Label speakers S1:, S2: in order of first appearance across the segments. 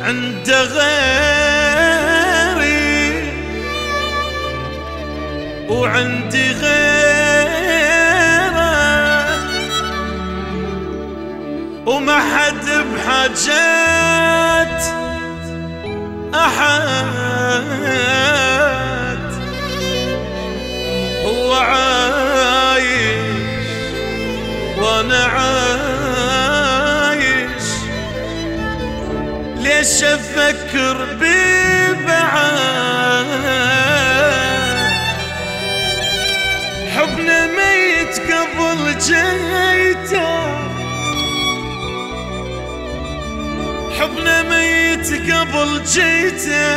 S1: عند غيري وعندي غيره وما حد بحاجات أحد، هو عايش وانا عايش، ليش افكر ببعاد؟ حبنا ميت قبل جيته، حبنا ميت قبل جيته،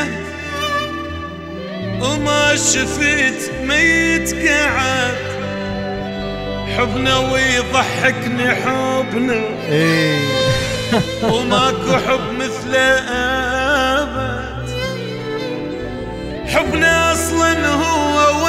S1: وما شفت ميت قعد. حبنا ويضحكني حبنا وماكو حب مثله أبد. حبنا أصلا هو